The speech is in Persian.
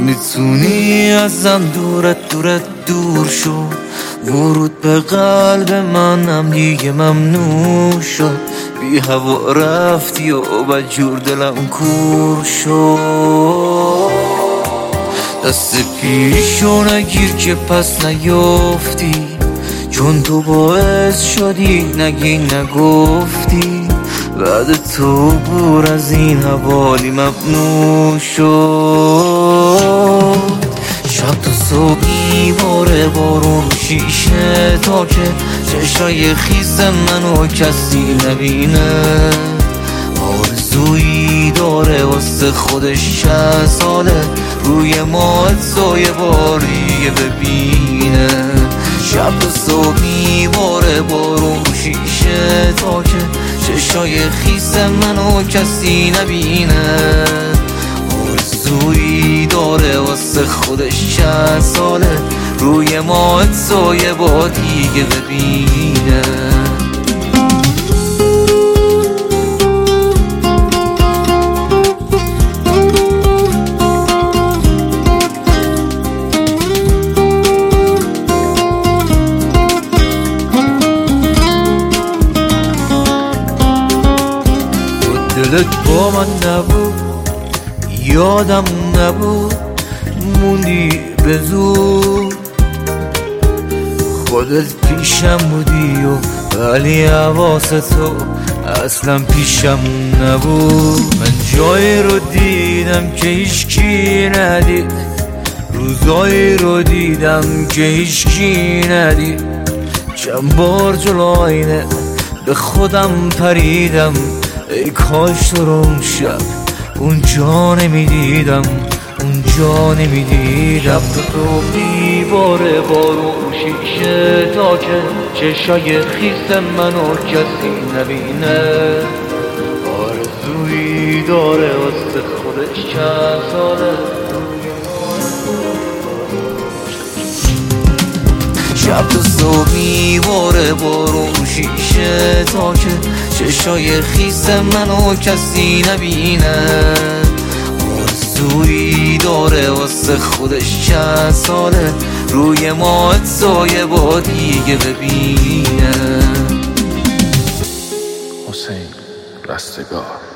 میتونی ازم دور شو، ورود به قلب منم دیگه ممنوع شد. بی هوا رفتی و بدجور دلم کور شد. دست پیشو نگیر که پس نیافتی، چون تو باعث شدی نگی نگفتی. بعد تو بور از این حوالی ممنوع شد. شب تا صبحی باره بارون شیشه تا که چشای خیس منو کسی نبینه. آرزویی داره واسه خودش 60 ساله روی ماهت سایه باریه ببینه. شب تا صبحی باره بارون شیشه تا که چشای خیس منو کسی نبینه. آرزویی داره واسه خودش 60 ساله روی ماهت سایه با دیگه ببینه. دلت با من نبود، یادم نبود، موندی به زور. خودت پیشم بودی و ولی حواست تو اصلا پیشم نبود. من جایی رو دیدم که هیچکی ندید، روزایی رو دیدم که هیچکی ندید. چند بار جلو آینه به خودم پریدم، ای کاش تو رو اون شب اونجا نمیدیدم، اونجا نمیدیدم. تو دیواره بارون شیشه تا که چشای خیس منو کسی نبینه. آرزویی داره واسه خودش 60 ساله. شب تا صبحی باره بارون شیشه تا که چشای خیس منو کسی نبینه. آرزویی داره واسه خودش 60 ساله روی ماهت سایه با دیگه ببینه. حسین رستگار.